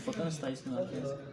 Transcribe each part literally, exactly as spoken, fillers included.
पता नहीं सताईस में आते हैं।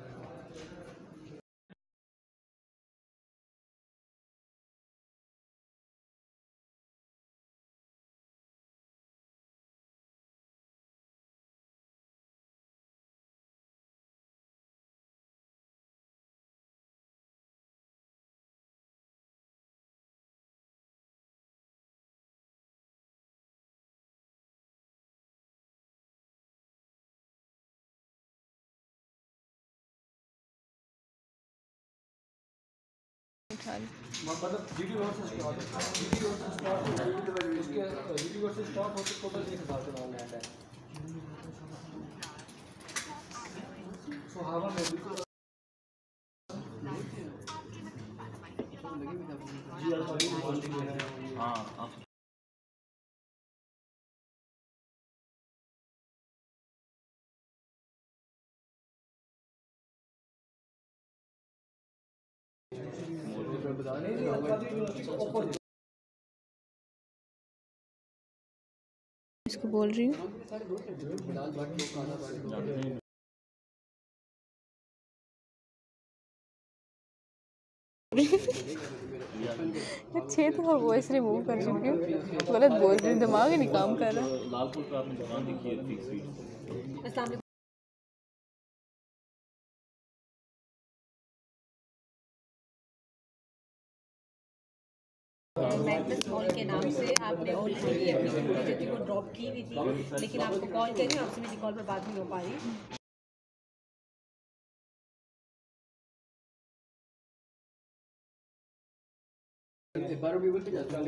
मतलब जीडी रोड से स्टार्ट होता है, जीडी रोड से स्टार्ट होता है, उसके जीडी रोड से स्टार्ट होते टोटल एक हज़ार का लैंड है। सुहावा में बिल्कुल हाँ इसको बोल रही हूँ। अच्छे तो वॉइस रिमूव कर चुकी हूँ, गलत बोल रही हूँ, दिमाग ही नहीं काम कर रहा। लालपुर पे आपने दुकान देखी है फिक्स स्वीट। मैग्नस मॉल के नाम से आपने ऑलरेडी अपनी स्कूटी जो थी वो ड्रॉप की हुई थी, लेकिन आपको कॉल करी, आपसे मेरी कॉल पर बात नहीं हो पा रही।